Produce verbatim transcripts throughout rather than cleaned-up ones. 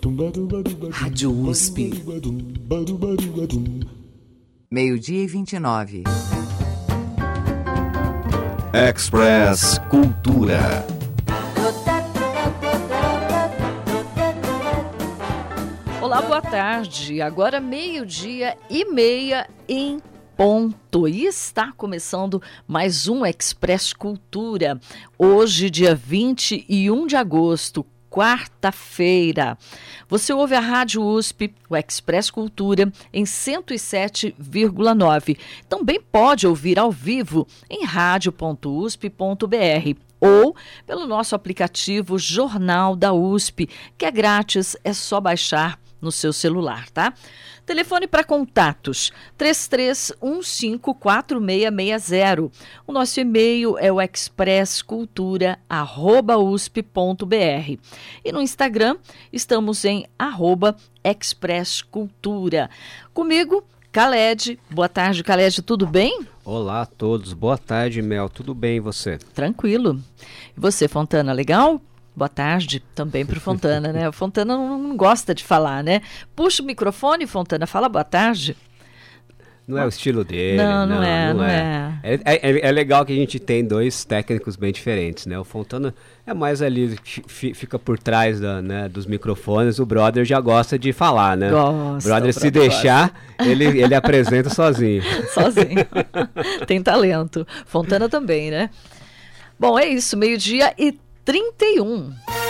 Rádio U S P. Meio-dia e vinte e nove. Express Cultura. Olá, boa tarde. Agora meio-dia e meia em ponto. E está começando mais um Express Cultura. Hoje, dia vinte e um de agosto, quarta-feira. Você ouve a Rádio U S P, o Express Cultura, em cento e sete vírgula nove. Também pode ouvir ao vivo em rádio ponto u s p ponto b r ou pelo nosso aplicativo Jornal da U S P, que é grátis, é só baixar no seu celular, tá? Telefone para contatos três três um cinco quatro seis seis zero. O nosso e-mail é o express cultura arroba u s p ponto b r. E no Instagram estamos em arroba expresscultura. Comigo, Khaled. Boa tarde, Khaled, tudo bem? Olá a todos, boa tarde, Mel, tudo bem e você? Tranquilo. E você, Fontana, legal? Boa tarde também para o Fontana, né? O Fontana não, não gosta de falar, né? Puxa o microfone, Fontana, fala boa tarde. Não é o estilo dele. Não, não, não é, não não é. É. É, é legal que a gente tem dois técnicos bem diferentes, né? O Fontana é mais ali, f- fica por trás da, né, dos microfones, o brother já gosta de falar, né? Gosta, o brother, se brother deixar, ele, ele apresenta sozinho. Sozinho. Tem talento. Fontana também, né? Bom, é isso, meio-dia e trinta e um.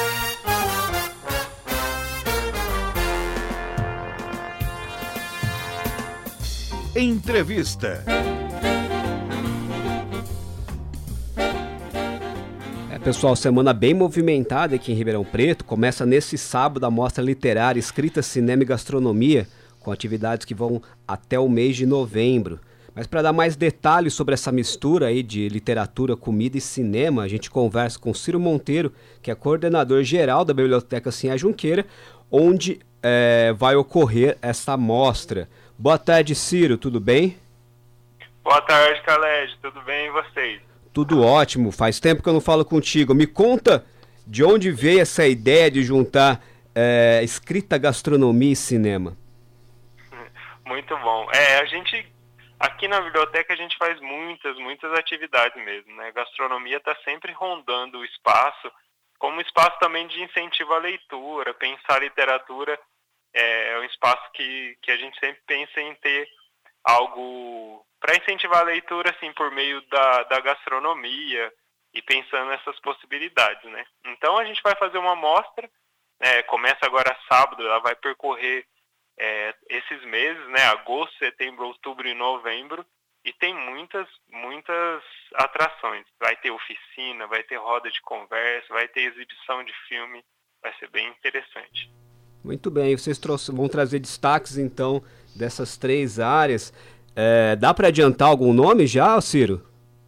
Entrevista. É, pessoal, semana bem movimentada aqui em Ribeirão Preto. Começa nesse sábado a mostra literária Escrita, Cinema e Gastronomia, com atividades que vão até o mês de novembro. Mas para dar mais detalhes sobre essa mistura aí de literatura, comida e cinema, a gente conversa com Ciro Monteiro, que é coordenador geral da Biblioteca Sinhá Junqueira, onde é, vai ocorrer essa mostra. Boa tarde, Ciro, tudo bem? Boa tarde, Khaled, tudo bem e vocês? Tudo ótimo, faz tempo que eu não falo contigo. Me conta de onde veio essa ideia de juntar é, escrita, gastronomia e cinema. Muito bom. É, a gente... Aqui na biblioteca a gente faz muitas, muitas atividades mesmo, né? A gastronomia está sempre rondando o espaço, como espaço também de incentivo à leitura, pensar literatura é um espaço que, que a gente sempre pensa em ter algo para incentivar a leitura, assim, por meio da, da gastronomia e pensando nessas possibilidades, né? Então a gente vai fazer uma mostra, né? Começa agora sábado, ela vai percorrer É, esses meses, né, agosto, setembro, outubro e novembro, e tem muitas, muitas atrações. Vai ter oficina, vai ter roda de conversa, vai ter exibição de filme, vai ser bem interessante. Muito bem, vocês trouxer, vão trazer destaques então dessas três áreas. É, dá para adiantar algum nome já, Ciro?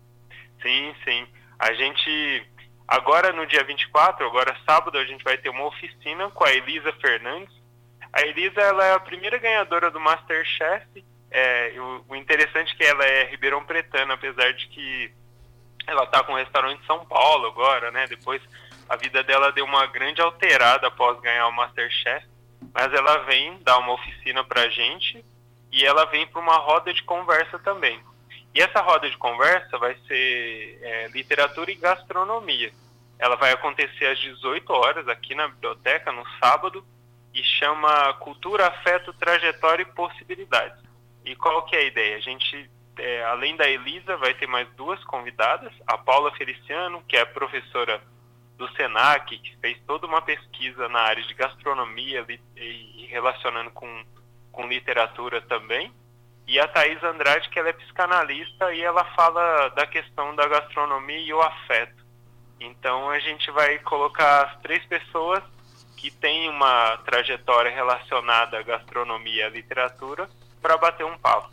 Sim, sim. A gente, agora no dia vinte e quatro, agora sábado, a gente vai ter uma oficina com a Elisa Fernandes. A Elisa, ela é a primeira ganhadora do MasterChef. É, o, o interessante é que ela é ribeirão pretana, apesar de que ela está com um restaurante em São Paulo agora, né? Depois a vida dela deu uma grande alterada após ganhar o MasterChef. Mas ela vem dar uma oficina pra gente e ela vem para uma roda de conversa também. E essa roda de conversa vai ser é, literatura e gastronomia. Ela vai acontecer às dezoito horas aqui na biblioteca, no sábado, e chama Cultura, Afeto, Trajetória e Possibilidades. E qual que é a ideia? A gente, é, além da Elisa, vai ter mais duas convidadas, a Paula Feliciano, que é professora do Senac, que fez toda uma pesquisa na área de gastronomia e relacionando com, com literatura também, e a Thaís Andrade, que ela é psicanalista e ela fala da questão da gastronomia e o afeto. Então a gente vai colocar as três pessoas que tem uma trajetória relacionada à gastronomia e à literatura para bater um papo.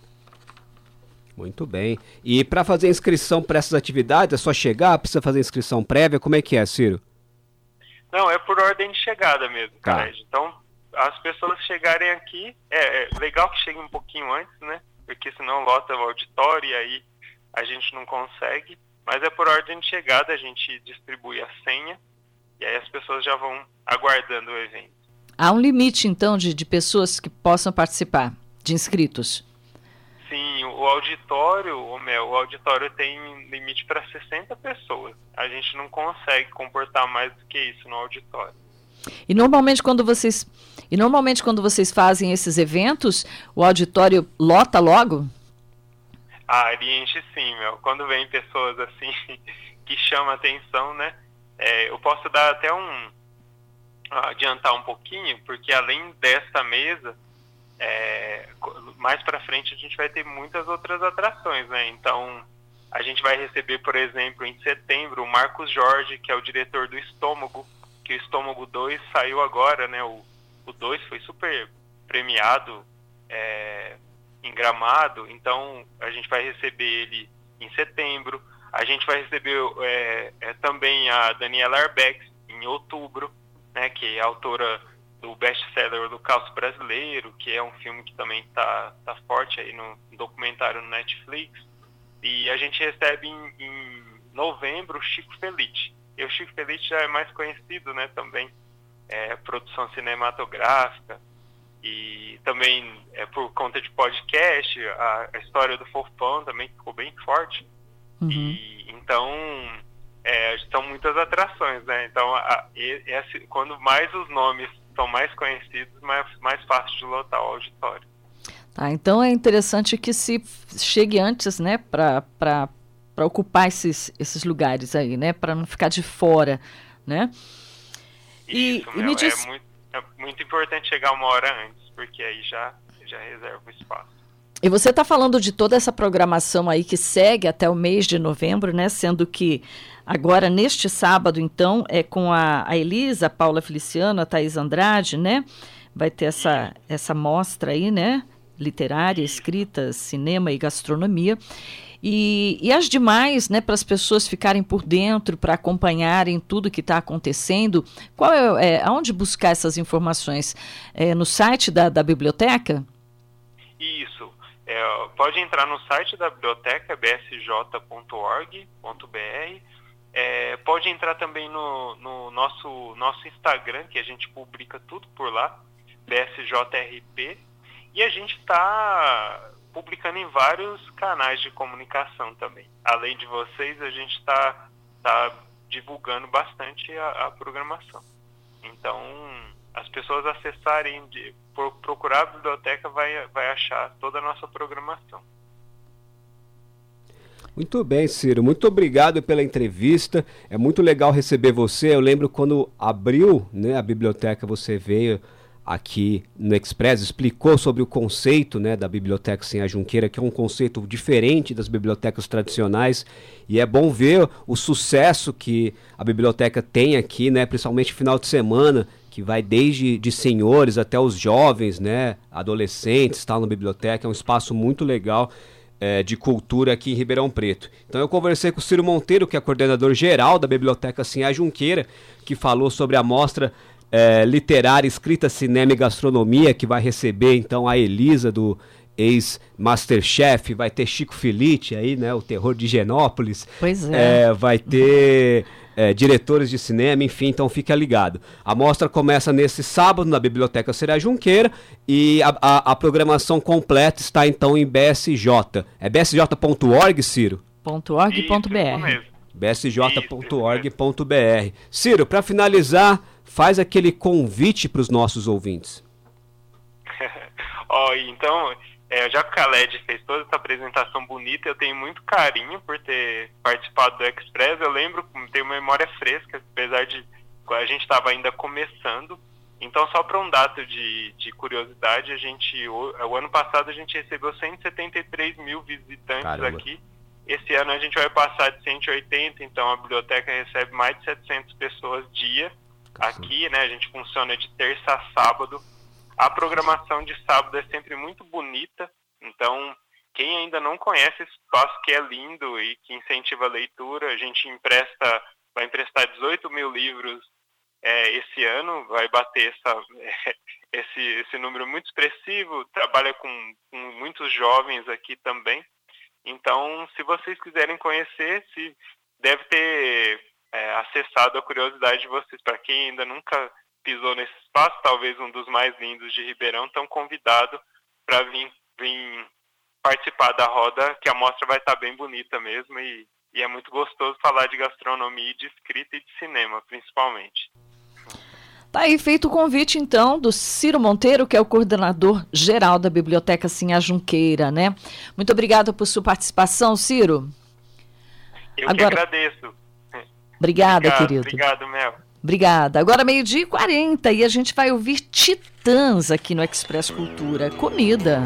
Muito bem. E para fazer inscrição para essas atividades, é só chegar? Precisa fazer inscrição prévia? Como é que é, Ciro? Não, é por ordem de chegada mesmo, Tá. cara. Então, as pessoas chegarem aqui, é, é legal que cheguem um pouquinho antes, né? Porque senão lota o auditório e aí a gente não consegue. Mas é por ordem de chegada, a gente distribui a senha e aí as pessoas já vão aguardando o evento. Há um limite, então, de, de pessoas que possam participar, de inscritos? Sim, o auditório, o meu, o auditório tem limite para sessenta pessoas. A gente não consegue comportar mais do que isso no auditório. E normalmente quando vocês, e normalmente quando vocês fazem esses eventos, o auditório lota logo? Ah, ele enche sim, meu. Quando vem pessoas assim que chamam a atenção, né? É, eu posso dar até um adiantar um pouquinho, porque além dessa mesa, é, mais para frente a gente vai ter muitas outras atrações, né? Então a gente vai receber, por exemplo, em setembro, o Marcos Jorge, que é o diretor do Estômago, que o Estômago dois saiu agora, né? O, o dois foi super premiado é, em Gramado, então a gente vai receber ele em setembro. A gente vai receber é, é, também a Daniela Arbex em outubro, né? Que é autora do best-seller Holocausto Brasileiro, que é um filme que também está tá forte aí no documentário no Netflix. E a gente recebe em, em novembro o Chico Felice. E o Chico Felice já é mais conhecido, né, também, é, produção cinematográfica, e também é, por conta de podcast, a, a história do Fofão também ficou bem forte. Uhum. E então, é, são muitas atrações, né? Então, a, e, esse, quando mais os nomes são mais conhecidos, mais, mais fácil de lotar o auditório. Tá, então é interessante que se chegue antes, né, para para ocupar esses, esses lugares aí, né, para não ficar de fora, né? E, Isso, e meu, me diz... é, muito, é muito importante chegar uma hora antes, porque aí já, já reserva o espaço. E você está falando de toda essa programação aí que segue até o mês de novembro, né, sendo que agora, neste sábado, então, é com a, a Elisa, a Paula Feliciano, a Thaís Andrade, né? Vai ter essa, essa mostra aí, né? Literária, escrita, cinema e gastronomia. E, e as demais, né, para as pessoas ficarem por dentro, para acompanharem tudo que está acontecendo, qual é, é, aonde buscar essas informações? É no site da, da biblioteca? Isso. É, pode entrar no site da biblioteca, b s j ponto org ponto b r. É, pode entrar também no, no nosso, nosso Instagram, que a gente publica tudo por lá, B S J R P. E a gente está publicando em vários canais de comunicação também. Além de vocês, a gente está tá divulgando bastante a, a programação. Então, as pessoas acessarem, de, por, procurar a biblioteca, vai, vai achar toda a nossa programação. Muito bem, Ciro. Muito obrigado pela entrevista. É muito legal receber você. Eu lembro quando abriu, né, a biblioteca, você veio aqui no Express, explicou sobre o conceito, né, da Biblioteca Sem a Junqueira, que é um conceito diferente das bibliotecas tradicionais, e é bom ver o sucesso que a biblioteca tem aqui, né, principalmente no final de semana, que vai desde de senhores até os jovens, né, adolescentes, está na biblioteca. É um espaço muito legal é, de cultura aqui em Ribeirão Preto. Então eu conversei com o Ciro Monteiro, que é coordenador geral da Biblioteca Sem a Junqueira, que falou sobre a mostra É, literária, escrita, cinema e gastronomia, que vai receber então a Elisa do ex-Masterchef, vai ter Chico Felice aí, né, o terror de Higienópolis. Pois é. É, vai ter é, diretores de cinema, enfim, então fica ligado. A mostra começa nesse sábado na Biblioteca Sem a Junqueira e a, a, a programação completa está então em B S J. É b s j ponto org, Ciro? .org.br. b s j ponto org ponto b r. Ciro, para finalizar, faz aquele convite para os nossos ouvintes. Ó, oh, então, é, já que o Khaled fez toda essa apresentação bonita, eu tenho muito carinho por ter participado do Express. Eu lembro, tenho uma memória fresca, apesar de a gente estava ainda começando. Então, só para um dado de, de curiosidade, a gente, o, o ano passado a gente recebeu cento e setenta e três mil visitantes. Caramba. Aqui. Esse ano a gente vai passar de cento e oitenta, então a biblioteca recebe mais de setecentas pessoas dia. Aqui, né, a gente funciona de terça a sábado. A programação de sábado é sempre muito bonita, então quem ainda não conhece esse espaço que é lindo e que incentiva a leitura, a gente empresta, vai emprestar dezoito mil livros é, esse ano, vai bater essa, é, esse, esse número muito expressivo, trabalha com, com muitos jovens aqui também. Então, se vocês quiserem conhecer, se deve ter... É, acessado a curiosidade de vocês. Para quem ainda nunca pisou nesse espaço, talvez um dos mais lindos de Ribeirão, estão convidados para vir, vir participar da roda, que a mostra vai estar bem bonita mesmo, e, e é muito gostoso falar de gastronomia, de escrita e de cinema, principalmente. Tá aí feito o convite, então, do Ciro Monteiro, que é o coordenador geral da Biblioteca Sinhá Junqueira, né? Muito obrigada por sua participação, Ciro. Eu Agora... que agradeço. Obrigada, obrigado, querido. Obrigado, Mel. Obrigada. Agora meio-dia e quarenta e a gente vai ouvir Titãs aqui no Express Cultura. Comida.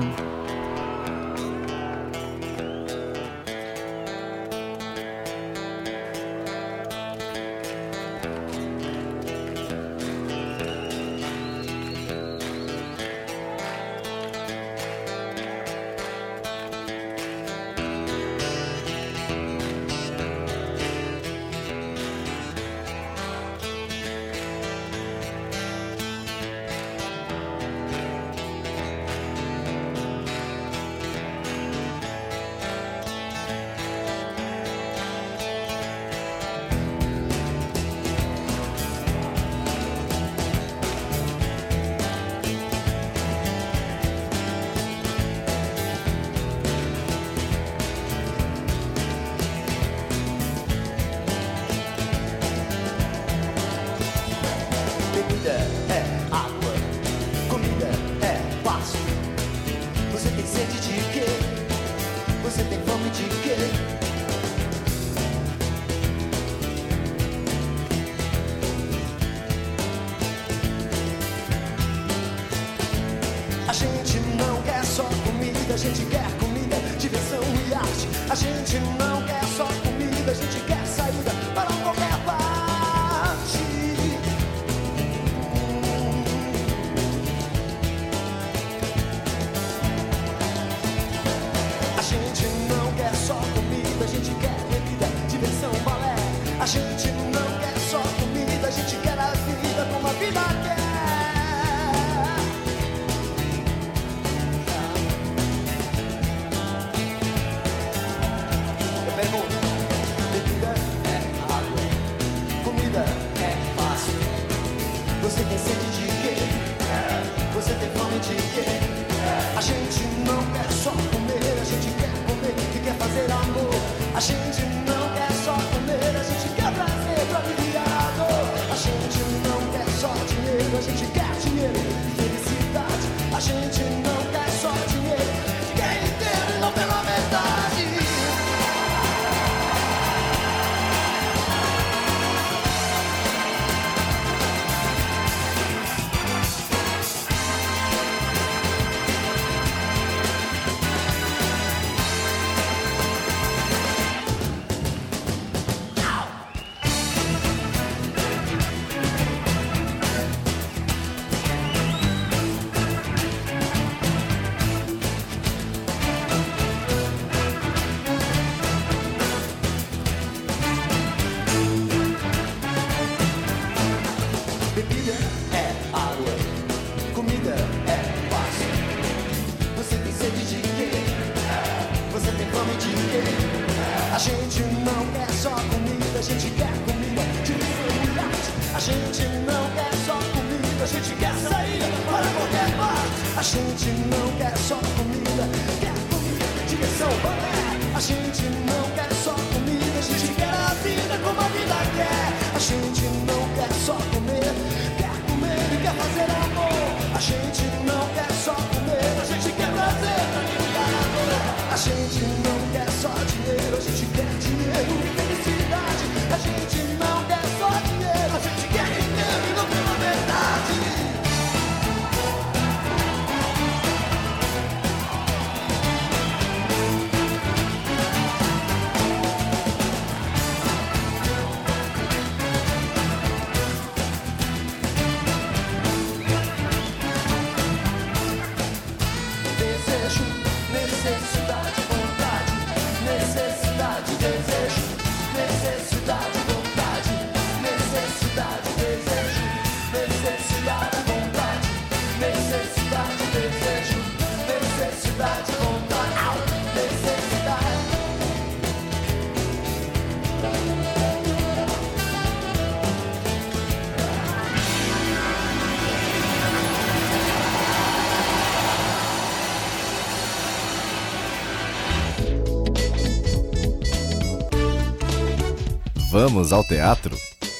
Vamos ao teatro?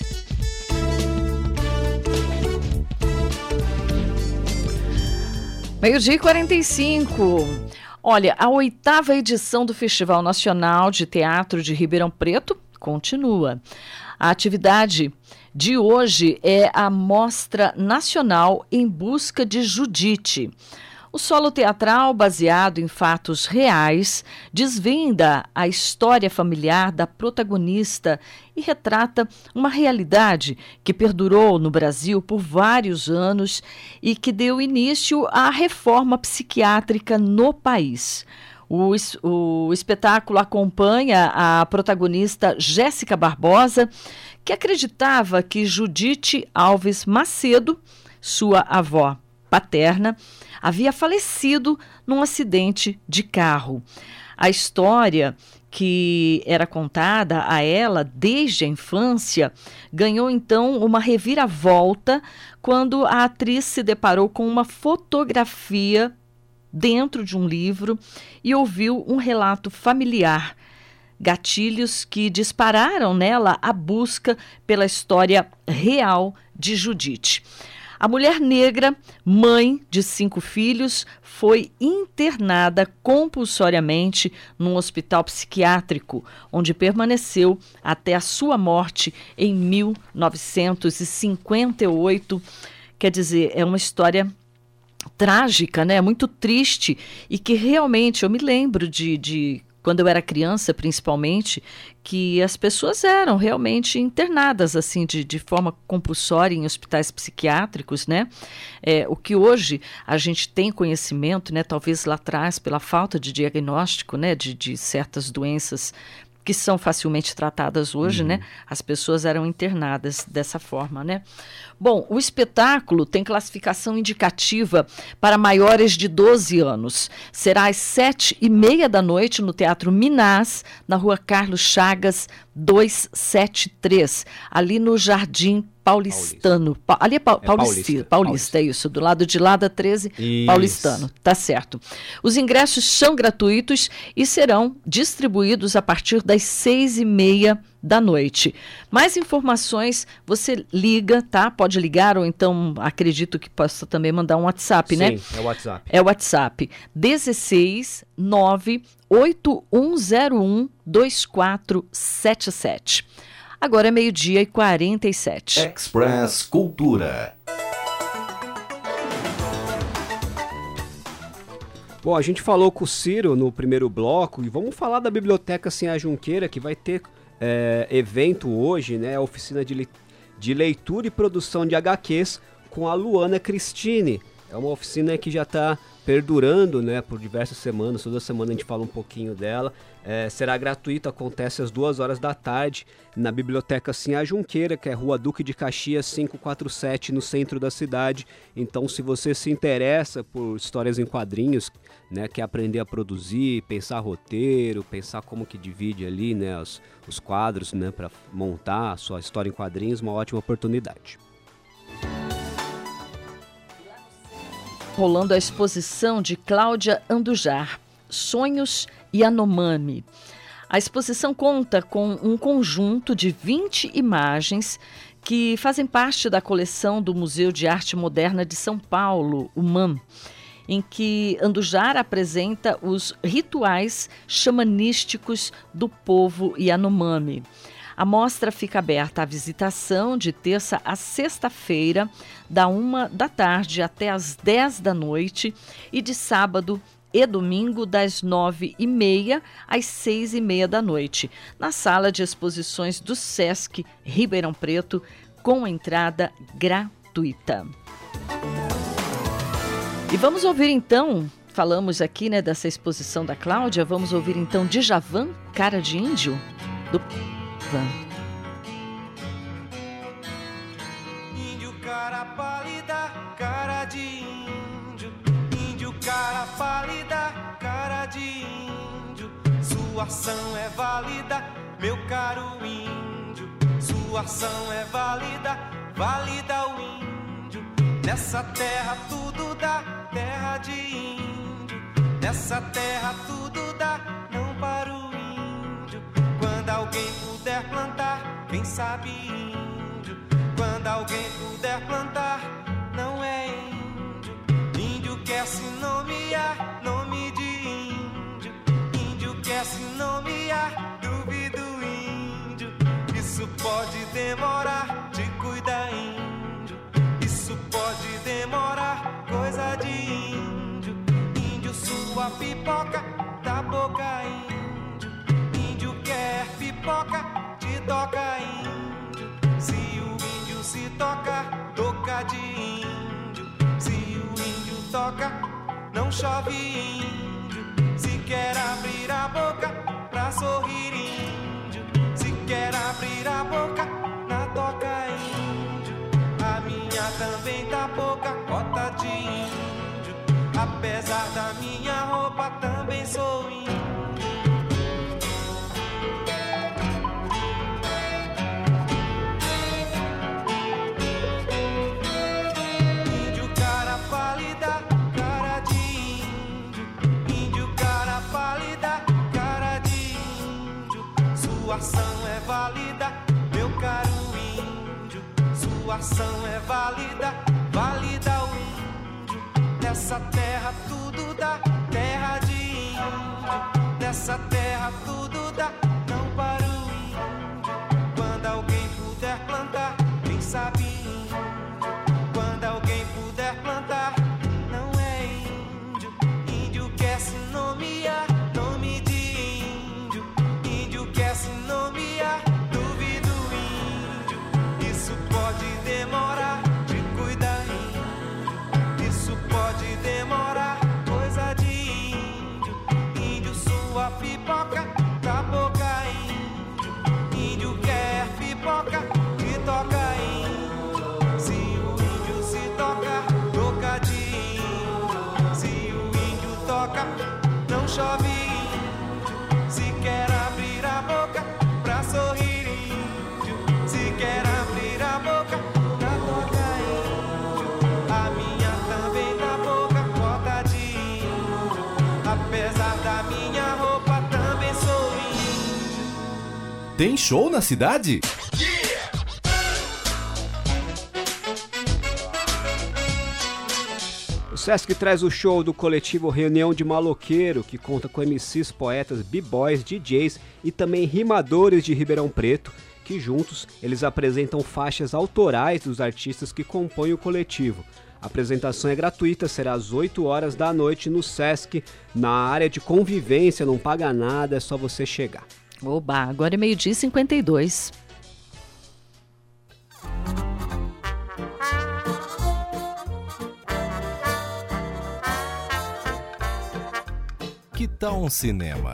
Meio-dia e quarenta e cinco. Olha, a oitava edição do Festival Nacional de Teatro de Ribeirão Preto continua. A atividade de hoje é a Mostra Nacional em Busca de Judite. O solo teatral, baseado em fatos reais, desvenda a história familiar da protagonista e retrata uma realidade que perdurou no Brasil por vários anos e que deu início à reforma psiquiátrica no país. O, o espetáculo acompanha a protagonista Jéssica Barbosa, que acreditava que Judite Alves Macedo, sua avó paterna, havia falecido num acidente de carro. A história, que era contada a ela desde a infância, ganhou então uma reviravolta quando a atriz se deparou com uma fotografia dentro de um livro e ouviu um relato familiar, gatilhos que dispararam nela a busca pela história real de Judite. A mulher negra, mãe de cinco filhos, foi internada compulsoriamente num hospital psiquiátrico, onde permaneceu até a sua morte em mil novecentos e cinquenta e oito. Quer dizer, é uma história trágica, né? Muito triste, e que realmente eu me lembro de, de quando eu era criança, principalmente, que as pessoas eram realmente internadas assim de, de forma compulsória em hospitais psiquiátricos, né? É, o que hoje a gente tem conhecimento, né? Talvez lá atrás, pela falta de diagnóstico, né? De, de certas doenças que são facilmente tratadas hoje, uhum. né? As pessoas eram internadas dessa forma, né? Bom, o espetáculo tem classificação indicativa para maiores de doze anos. Será às sete e meia da noite no Teatro Minas, na Rua Carlos Chagas, duzentos e setenta e três, ali no Jardim Paulistano. Pa, ali é, pa, é Paulista, Paulista, Paulista, é isso, do lado de lá da treze, isso. Paulistano, tá certo. Os ingressos são gratuitos e serão distribuídos a partir das seis e meia da noite. Mais informações, você liga, tá? Pode ligar, ou então acredito que possa também mandar um WhatsApp, Sim, né? Sim, é o WhatsApp. É o WhatsApp. dezesseis nove oito um zero um dois quatro sete sete. Agora é meio-dia e quarenta e sete. Express Cultura. Bom, a gente falou com o Ciro no primeiro bloco e vamos falar da Biblioteca Sinhá Junqueira, que vai ter é, evento hoje, né? A oficina de, li- de leitura e produção de agá quês com a Luana Cristine. É uma oficina que já está perdurando, né, por diversas semanas. Toda semana a gente fala um pouquinho dela. É, será gratuito, acontece às duas horas da tarde na Biblioteca Sinhá Junqueira, que é Rua Duque de Caxias quinhentos e quarenta e sete, no centro da cidade. Então, se você se interessa por histórias em quadrinhos, né, quer aprender a produzir, pensar roteiro, pensar como que divide ali, né, os, os quadros, né, para montar a sua história em quadrinhos, uma ótima oportunidade. Rolando a exposição de Cláudia Andujar, Sonhos Yanomami. A exposição conta com um conjunto de vinte imagens que fazem parte da coleção do Museu de Arte Moderna de São Paulo, o M A M, em que Andujar apresenta os rituais xamanísticos do povo Yanomami. A mostra fica aberta à visitação de terça a sexta-feira, da uma da tarde até às dez da noite, e de sábado e domingo, das nove e meia às seis e meia da noite, na sala de exposições do Sesc Ribeirão Preto, com entrada gratuita. E vamos ouvir então, falamos aqui, né, dessa exposição da Cláudia, vamos ouvir então Djavan, Cara de Índio, do Índio cara pálida, cara de índio. Índio cara pálida, cara de índio. Sua ação é válida, meu caro índio. Sua ação é válida, válida o índio. Nessa terra tudo dá, terra de índio. Nessa terra tudo dá, não para o índio. Quando alguém puder plantar quem sabe índio. Quando alguém puder plantar, não é índio. Índio quer se nomear, nome de índio. Índio quer se nomear, duvido índio. Isso pode demorar, te cuida índio. Isso pode demorar, coisa de índio. Índio, sua pipoca da boca índio. Índio quer pipoca, te toca índio. Se o índio se toca, toca de índio. Se o índio toca, não chove índio. Se quer abrir a boca pra sorrir índio. Se quer abrir a boca, na toca índio. A minha também tá boca, bota de índio. Apesar da minha roupa, também sou índio. Índio cara pálida, cara de índio. Índio cara pálida, cara de índio. Sua ação é válida, meu caro índio. Sua ação é válida, válida o índio. Nessa terra tudo dá, terra de índio. Nessa terra tudo dá, não para o índio. Quando alguém puder plantar, quem sabe índio. Quando alguém puder plantar, não é índio. Índio quer se nomear, nome de índio. Índio quer se nomear, duvido índio. Isso pode demorar, te cuida índio. Isso pode demorar, coisa de índio. Índio, sua pipoca da boca índio. Índio quer pipoca, te toca índio. Se o índio se toca, toca de índio. Se o índio toca, não chove índio. Se quer abrir a boca pra sorrir índio. Se quer abrir a boca, na toca índio. A minha também na boca, bota de índio. Apesar da minha roupa, também sou índio. Tem show na cidade? O Sesc traz o show do coletivo Reunião de Maloqueiro, que conta com M Cs, poetas, b-boys, D Js e também rimadores de Ribeirão Preto, que juntos eles apresentam faixas autorais dos artistas que compõem o coletivo. A apresentação é gratuita, será às oito horas da noite no Sesc, na área de convivência, não paga nada, é só você chegar. Oba, agora é meio-dia e cinquenta e dois. Que tal um cinema?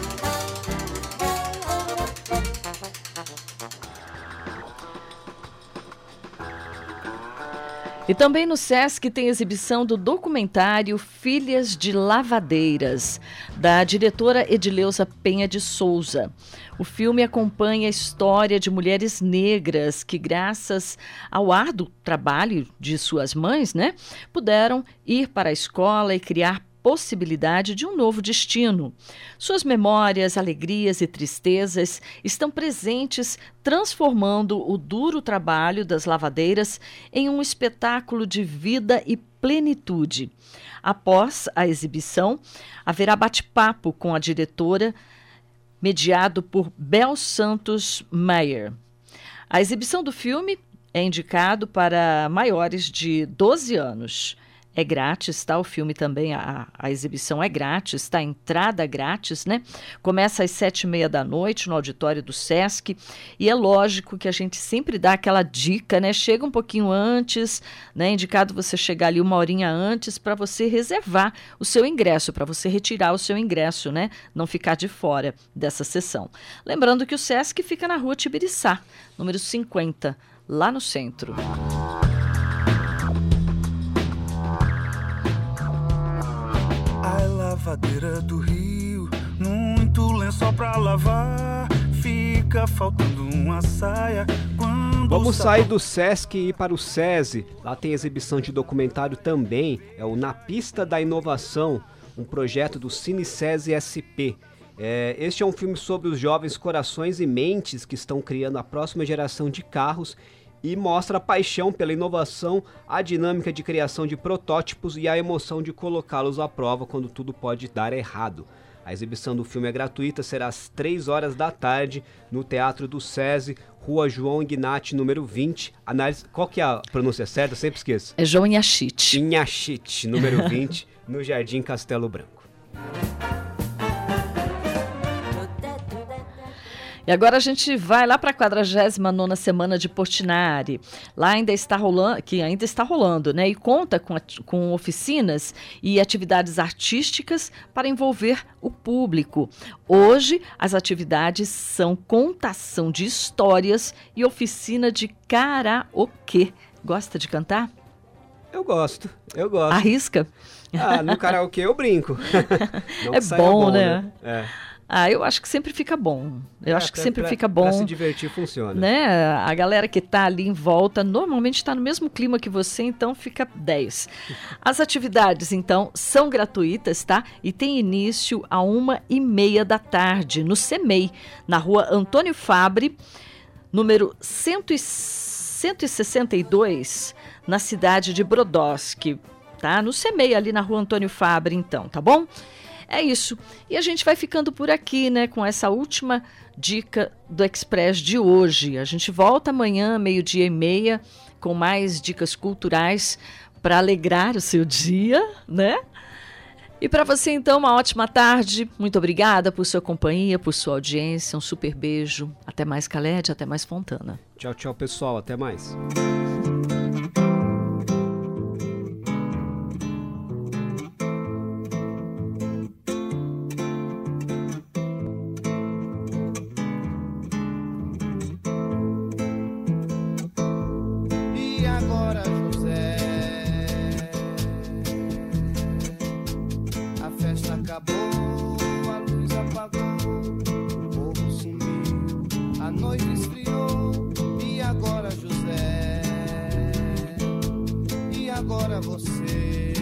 E também no Sesc tem exibição do documentário Filhas de Lavadeiras, da diretora Edileuza Penha de Souza. O filme acompanha a história de mulheres negras que, graças ao árduo trabalho de suas mães, né, puderam ir para a escola e criar possibilidade de um novo destino. Suas memórias, alegrias e tristezas estão presentes, transformando o duro trabalho das lavadeiras em um espetáculo de vida e plenitude. Após a exibição, haverá bate-papo com a diretora, mediado por Bel Santos Meyer. A exibição do filme é indicado para maiores de doze anos. É grátis, tá? O filme também, a, a exibição é grátis, tá? A entrada grátis, né? Começa às sete e meia da noite no auditório do Sesc e é lógico que a gente sempre dá aquela dica, né? Chega um pouquinho antes, né? Indicado você chegar ali uma horinha antes para você reservar o seu ingresso, para você retirar o seu ingresso, né? Não ficar de fora dessa sessão. Lembrando que o Sesc fica na rua Tibiriçá, número cinquenta, lá no centro. Lavadeira do Rio, muito lençol pra lavar, fica faltando uma saia quando... Vamos sair do Sesc e ir para o SESI. Lá tem exibição de documentário também, é o Na Pista da Inovação, um projeto do Cine SESI S P. É, este é um filme sobre os jovens corações e mentes que estão criando a próxima geração de carros e mostra a paixão pela inovação, a dinâmica de criação de protótipos e a emoção de colocá-los à prova quando tudo pode dar errado. A exibição do filme é gratuita, será às três horas da tarde no Teatro do SESI, Rua João Ignati, número vinte. Análise, qual que é a pronúncia certa? Eu sempre esqueço. É João Inhachite. Inhachite, número vinte, no Jardim Castelo Branco. E agora a gente vai lá para a quadragésima nona semana de Portinari. Lá ainda está rolando, que ainda está rolando, né? E conta com, com oficinas e atividades artísticas para envolver o público. Hoje, as atividades são contação de histórias e oficina de karaokê. Gosta de cantar? Eu gosto, eu gosto. Arrisca? Ah, no karaokê eu brinco. Não é que bom, bom, né? né? É. Ah, eu acho que sempre fica bom. Eu é, acho que pra, sempre pra, fica bom. Pra se divertir funciona. Né? A galera que está ali em volta normalmente está no mesmo clima que você, então fica dez. As atividades, então, são gratuitas, tá? E tem início a uma e meia da tarde, no CEMEI, na rua Antônio Fabre, número cento e sessenta e dois, na cidade de Brodowski, tá? No CEMEI, ali na rua Antônio Fabre, então, tá bom? É isso. E a gente vai ficando por aqui, né, com essa última dica do Express de hoje. A gente volta amanhã, meio-dia e meia, com mais dicas culturais para alegrar o seu dia, né? E para você, então, uma ótima tarde. Muito obrigada por sua companhia, por sua audiência. Um super beijo. Até mais, Caled, até mais, Fontana. Tchau, tchau, pessoal. Até mais. Agora você,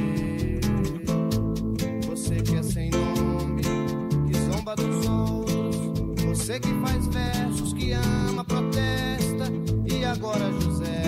você que é sem nome, que zomba dos outros, você que faz versos, que ama, protesta, e agora José.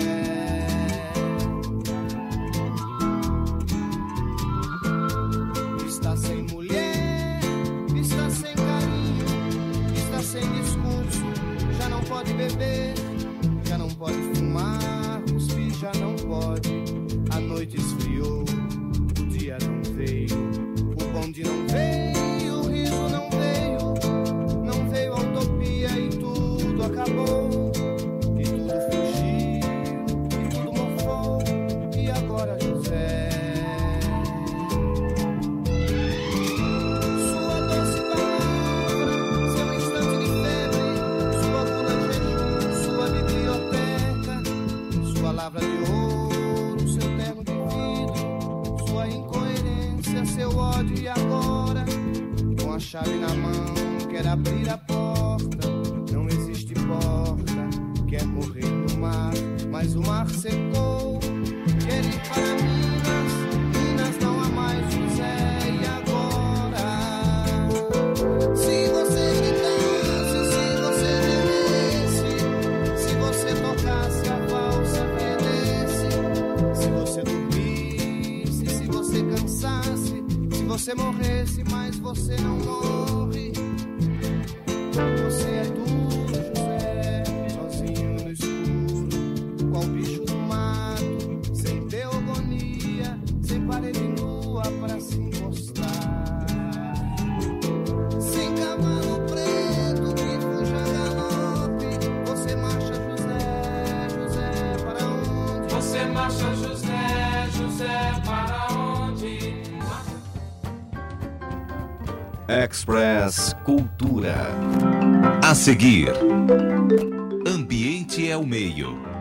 Está sem mulher, está sem carinho, está sem discurso, já não pode beber, já não pode fumar, cuspir já não pode. A noite esfriou, o dia não veio, o bonde não veio, o riso não veio, não veio a utopia e tudo acabou, e tudo fugiu, e tudo mofou, e agora José. Sua doce palavra, seu instante de febre, sua bula de jejum, sua biblioteca, sua lavra de ouro, seu ódio e agora, com a chave na mão, quer abrir a porta, não existe porta, quer morrer no mar, mas o mar secou, quer ir para Minas, Minas não há mais José, e agora? Se você gritasse, se você gemesse, se você tocasse a valsa que desce, se você dormisse, se você cansasse, se você morresse, mas você não morre. Você é duro, José, sozinho no escuro, qual bicho do mato, sem teogonia, sem parede nua pra se encostar. Sem cavalo preto que fuja galope, você marcha, José, José, para onde? Você marcha, José, José, para onde? Express Cultura. A seguir, Ambiente é o Meio.